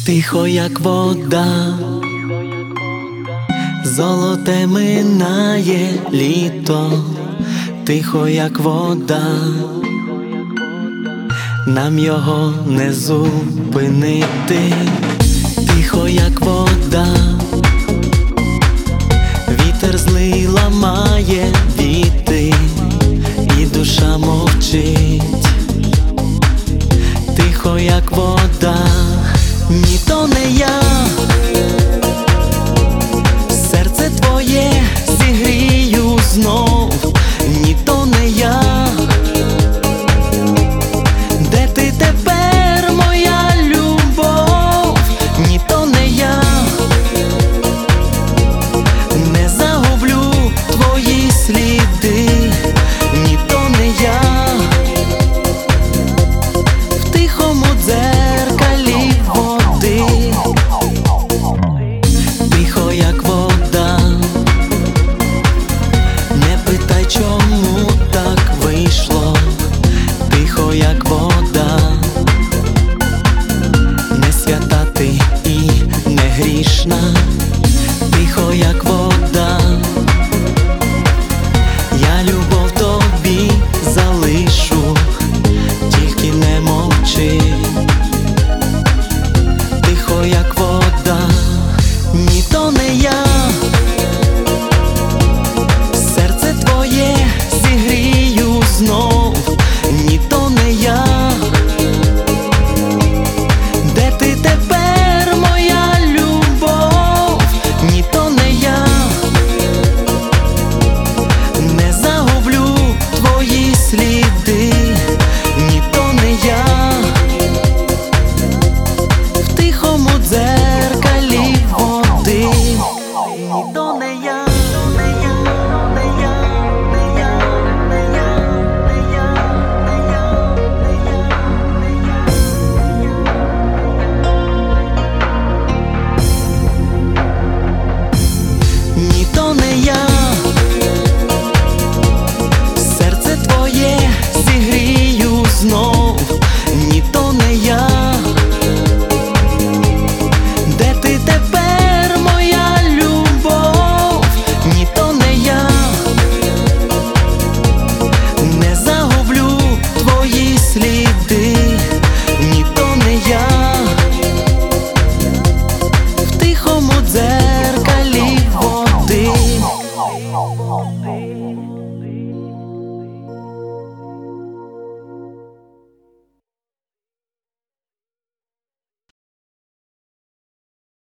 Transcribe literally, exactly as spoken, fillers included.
Тихо, як вода, золоте минає літо, тихо, як вода, нам його не зупинити. Тихо, як вода, вітер злий ламає віти, і душа мовчить. Тихо, як вода, ні, то не я, серце твоє зігрію знов, ні, то не я. Де ти тепер, моя любов? Ні, то не я, не загублю твої сліди, ні, то не я. В тихому дзеркалі води, тихо, як вода, не питай, чому так вийшло. Тихо, як вода, не свята ти і не грішна. Тихо, як вода, я любов тобі залишу, тільки не мовчи. Тихо, як вода, ні, то не я, серце твоє зігрію знов, ні, то не я. Де ти тепер, моя любов? Ні, то не я, не загублю твої сліди, ні, то не я. В тихому дзеркалі води, ні, то не я. Ні, то не я, серце твоє зігрію знов, ні, то не я. Де ти тепер, моя любов? Ні, то не я, не загублю твої сліди, ні, то не я. В тихому дзеркалі води.